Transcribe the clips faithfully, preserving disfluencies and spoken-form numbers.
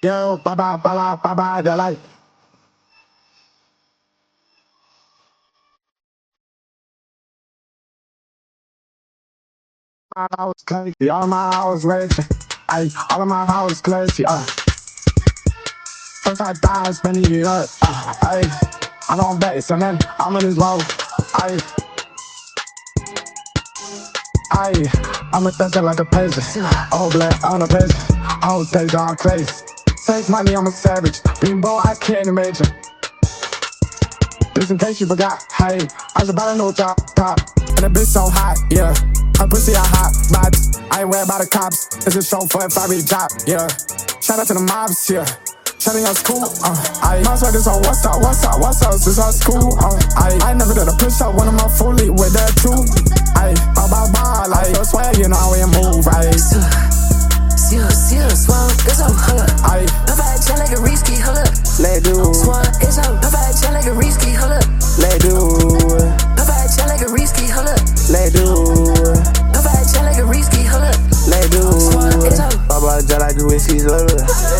Yo, bye bye, bye bye, bye bye, the light. My house crazy, all my house racing. Ay, all of my house crazy. Uh, first I die, spending it up. Uh, ay, I don't bet, and then I'm in this low. Ay, ay, I'm a thugger like a peasant. All black on a peasant. All days all crazy. Save money, I'm a savage. Being bold, I can't imagine. Just in case you forgot, hey, I was about to know top, top. And the bitch so hot, yeah. Her pussy a hot, but I ain't worried about the cops. It's a show for if I read job, yeah. Shout out to the mobs, yeah. Shutting out school, uh, I my sweat is on what's up, what's up, what's up, this our school, uh, I I never did a push up, one of my fully with that too, I ba ba ba, like, I swear you know how we move, I Seal, seal, swung, it's up, hold up. I Pop out, chill like a Reeski, hold up. Let do, Swung, it's up, pop out, chill like a Reeski, hold up. let do, Pop out, chill like a Reeski, hold up. let do, Pop out, chill like a Reeski, hold up. let do. Swung, it's up. Baba jala do it, she's over.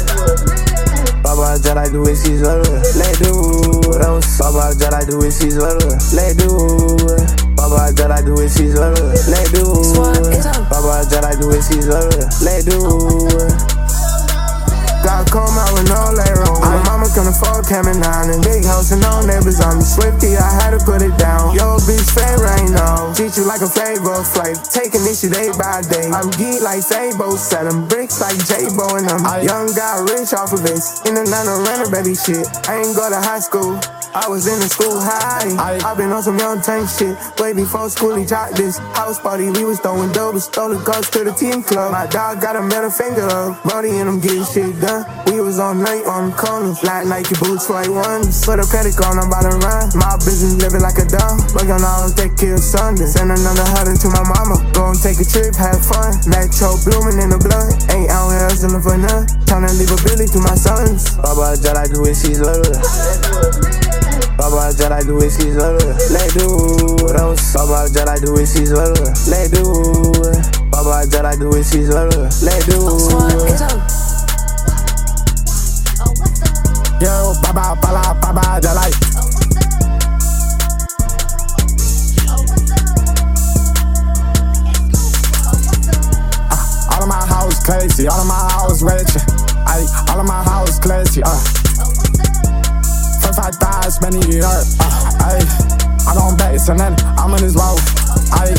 Baba jala do it, she's over. Let do, Baba jala do it, she's over. Let do, Baba jala do it, she's over. Let do, Swung, it's up. Baba jala do it, she's over. Let do. Got come out with no lay wrong. My mama couldn't afford coming down and big house and no neighbors on me. Swifty, I had to put it down. Yo, bitch, fame right now. Treat you like a flavor flight. Taking this shit day by day. I'm geek like Fabo, selling bricks like J-Bo and I'm young got rich off of this. In Atlanta, renter baby shit. I ain't go to high school. I was in the school high. I been on some young tank shit. Way before school, he taught this. House party, we was throwing dope. Stole the guns to the team club. My dog got a middle finger up. Brody and them getting shit done. We was on night on the corner. Flat Nike boots, white ones. Put a petticoat on, I'm about to run. My business living like a dog. Working on take care of Sunday. Send another hundred to my mama. Go and take a trip, have fun. Metro blooming in the blood. Ain't out here hustling for none. Tryna leave a Billy to my sons. Baba jala do it, she's over. Baba jala do it, she's over. Let do. Baba jala do it, she's over. Let do. Baba jala do it, she's over. Let do. Swung, it's up. yo, bye bye, bye bye, bye bye, the light. Uh, all of my house crazy, all of my house rich. Ay, all of my house crazy, uh. First I die, spending it up, uh, ay. I don't bet, and then I'm in this low, ay.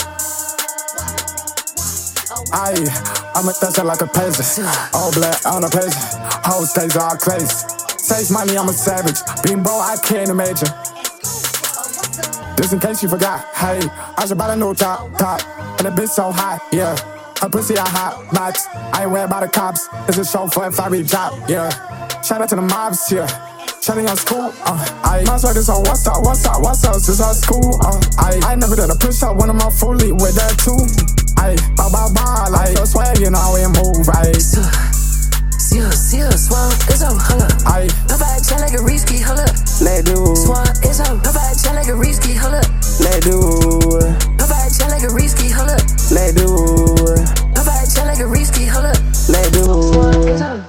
Ay, I'm a thugger like a peasant. All black on a peasant. Whole days all crazy. Save money, I'm a savage. Being bold, I can't imagine. Just in case you forgot, hey, I was about to know top, top. And the bitch so hot, yeah. Her pussy a hot box. I ain't worried about the cops. It's a show for if I read job, yeah. Shout out to the mobs, yeah. Shutting out school, uh, I my sweat is on what's up, what's up, what's up, this is our school, uh, I I never did a push up, one of my fully with that too. I ba ba ba, like, I swear you know how we move, I Seal, seal, swung, it's up, hold up. I Pop out, chill like a Reeski, hold up. Let do. Swung, it's up. Pop out, chill like a Reeski, hold up. Let do. Pop out, chill like a Reeski, hold up. Let do. Pop out, chill like a Reeski, hold up. Let do. Swung, it's up.